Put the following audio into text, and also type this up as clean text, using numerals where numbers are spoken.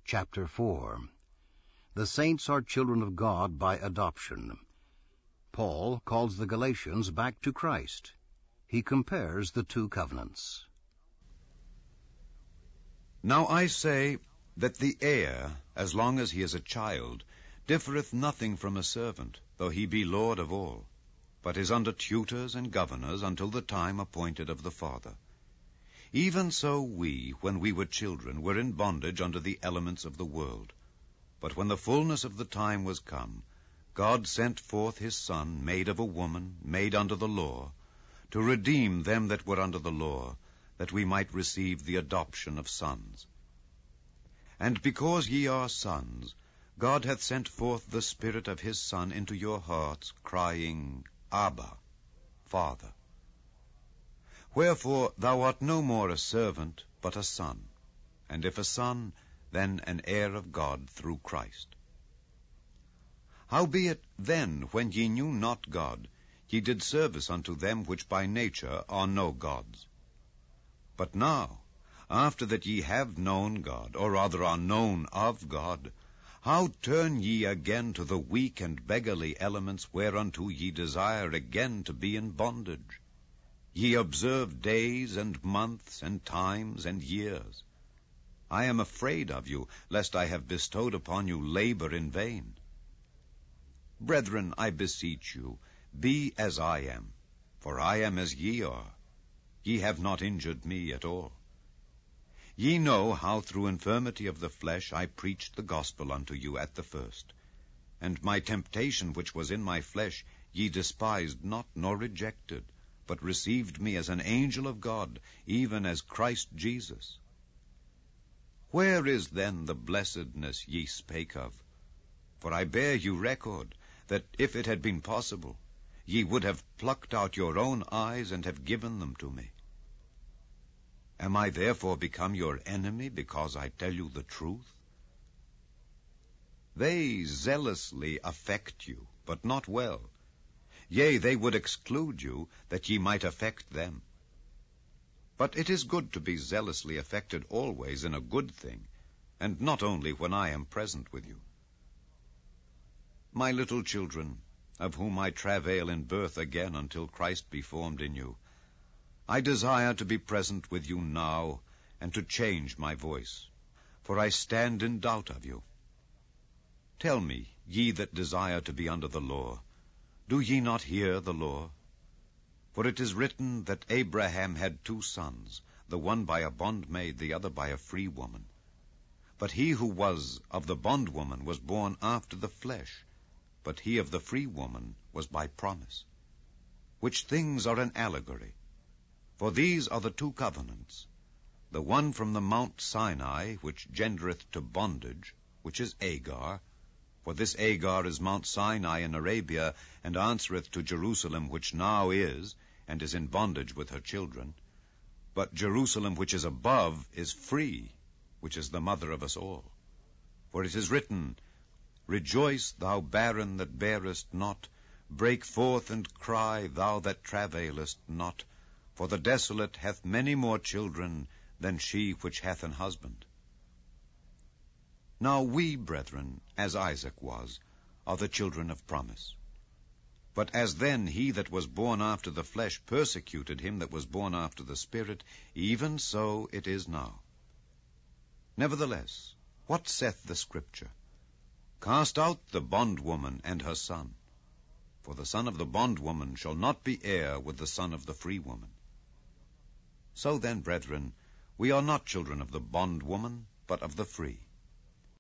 Chapter 4. The saints are children of God by adoption. Paul calls the Galatians back to Christ. He compares the two covenants. Now I say that the heir, as long as he is a child, differeth nothing from a servant, though he be lord of all, but is under tutors and governors until the time appointed of the Father. Even so we, when we were children, were in bondage under the elements of the world. But when the fullness of the time was come, God sent forth his Son, made of a woman, made under the law, to redeem them that were under the law, that we might receive the adoption of sons. And because ye are sons, God hath sent forth the Spirit of his Son into your hearts, crying, Abba, Father. Wherefore thou art no more a servant, but a son, and if a son, then an heir of God through Christ. Howbeit then, when ye knew not God, ye did service unto them which by nature are no gods. But now, after that ye have known God, or rather are known of God, how turn ye again to the weak and beggarly elements whereunto ye desire again to be in bondage? Ye observe days and months and times and years. I am afraid of you, lest I have bestowed upon you labor in vain. Brethren, I beseech you, be as I am, for I am as ye are. Ye have not injured me at all. Ye know how through infirmity of the flesh I preached the gospel unto you at the first. And my temptation which was in my flesh ye despised not nor rejected, but received me as an angel of God, even as Christ Jesus. Where is then the blessedness ye spake of? For I bear you record, that if it had been possible, ye would have plucked out your own eyes and have given them to me. Am I therefore become your enemy, because I tell you the truth? They zealously affect you, but not well. Yea, they would exclude you, that ye might affect them. But it is good to be zealously affected always in a good thing, and not only when I am present with you. My little children, of whom I travail in birth again until Christ be formed in you, I desire to be present with you now, and to change my voice, for I stand in doubt of you. Tell me, ye that desire to be under the law, do ye not hear the law? For it is written that Abraham had 2 sons, the one by a bondmaid, the other by a free woman. But he who was of the bondwoman was born after the flesh, but he of the free woman was by promise. Which things are an allegory. For these are the 2 covenants, the one from the Mount Sinai, which gendereth to bondage, which is Agar, for this Agar is Mount Sinai in Arabia, and answereth to Jerusalem, which now is, and is in bondage with her children. But Jerusalem which is above is free, which is the mother of us all. For it is written, Rejoice, thou barren that bearest not, break forth and cry, thou that travailest not, for the desolate hath many more children than she which hath an husband. Now we, brethren, as Isaac was, are the children of promise. But as then he that was born after the flesh persecuted him that was born after the Spirit, even so it is now. Nevertheless, what saith the Scripture? Cast out the bondwoman and her son, for the son of the bondwoman shall not be heir with the son of the free woman. So then, brethren, we are not children of the bondwoman, but of the free.